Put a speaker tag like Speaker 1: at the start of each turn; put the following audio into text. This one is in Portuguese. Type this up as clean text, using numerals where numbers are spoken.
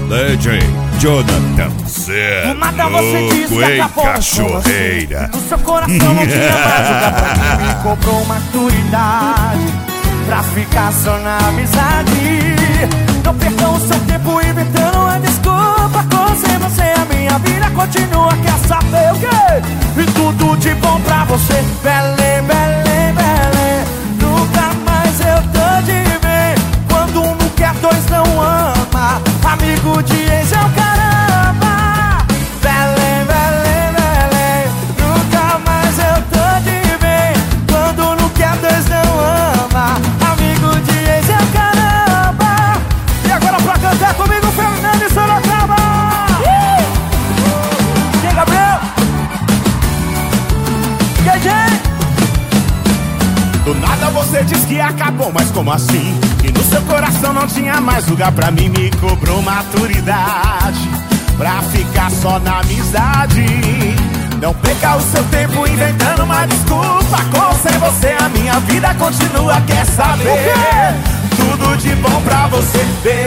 Speaker 1: DJ Jonathan Zé.
Speaker 2: Do nada você disse que acabou
Speaker 1: cachorreira.
Speaker 2: No seu coração não tinha mais lugar pra mim. Me cobrou maturidade pra ficar só na amizade. Não percam o seu tempo inventando uma desculpa. Sem você a minha vida continua. Quer saber o quê? E tudo de bom pra você. Belém, Belém, Belém. Nunca mais eu tô de ver. Quando um não quer, dois não ama. Amigo de ex é o caramba. Belém, Belém, Belém. Nunca mais eu tô de ver. Quando não quer, dois não ama. Amigo de ex é o caramba. E agora pra cantar comigo, Fernando e Sorocaba. Quem, Gabriel? Quem?
Speaker 3: Do nada você diz que acabou, mas como assim? Que no seu coração não tinha mais lugar pra mim. Me cobrou maturidade pra ficar só na amizade. Não perca o seu tempo inventando uma desculpa. Sem você a minha vida continua. Quer saber? Tudo de bom pra você.